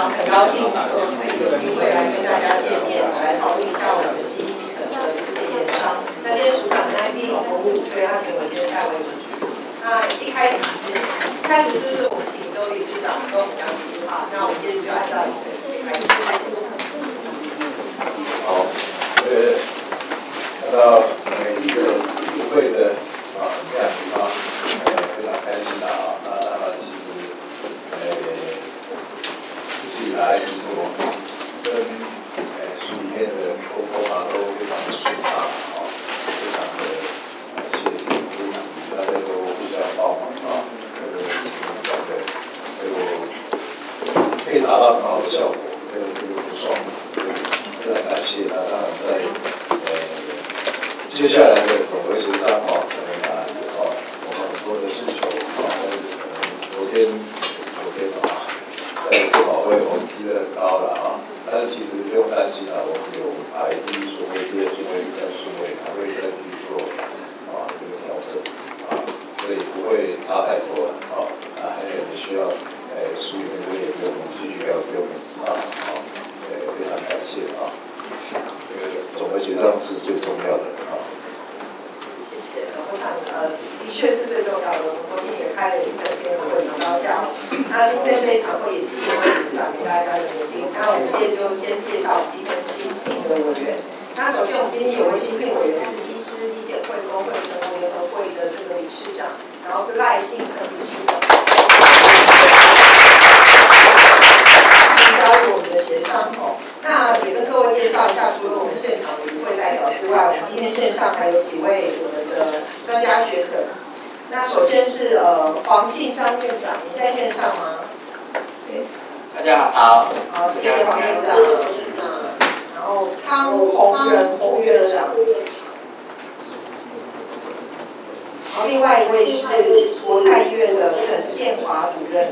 很高兴说可以有机会来跟大家见面，来讨论一下我们的新医可的这些研发。那今天署长在第一种公务，所以他请我先代为主持。那一开始是不是我们请周理事长跟我们讲几句话？那我们接着就按照仪式开始。 好，看到每一个议会的样子非常开心啊。那当然，其实一直以来，其实我们跟署里面的沟通都非常的顺畅非常的谢谢大家都互相帮忙可以达到很好的效果，这个不错，非常感谢。那当然在接下来的总和协商可能我们很多的需求昨天在研讨会我们提得很高了但是其实不用担心我们有排第一顺位、第二顺位、第三顺位，还会再去做这个调整所以不会差太多了还有需要署里面的也给我们继续给我们指导非常感谢这个总和协商是最重要的谢谢，我想的确是最重要的。我们昨天也开了一整天的会，聊到下午。那今天这一场会也是因为理事长给大家的决定。那我们今天就先介绍今天新聘的委员。那首先我们今天有位新聘委员是医师医检会工会全国联合会的这个理事长，然后是赖信恒理事长。加入我们的协商那也跟各位介绍一下，除了我们现场的与会代表之外，我们今天线上还有几位我们的专家学者。那首先是黄信章院长，您在线上吗？ 大家好。 好，谢谢黄院长。然后汤洪仁洪院长。然后另外一位是国泰医院的陈建华主任。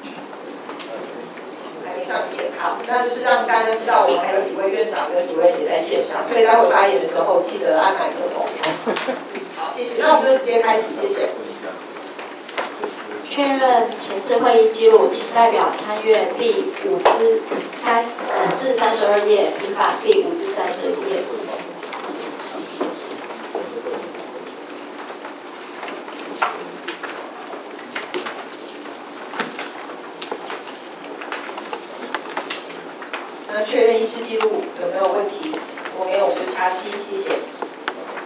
上线好，那就是让大家知道我们还有几位院长跟主任也在线上，所以待会发言的时候记得按麦克风。好，谢谢。那我们就直接开始，谢谢。 确认前次会议记录，请代表参阅第5至32页，平板第5至32页。 那确认医师记录有没有问题？如果没有，我们就插吸，谢谢。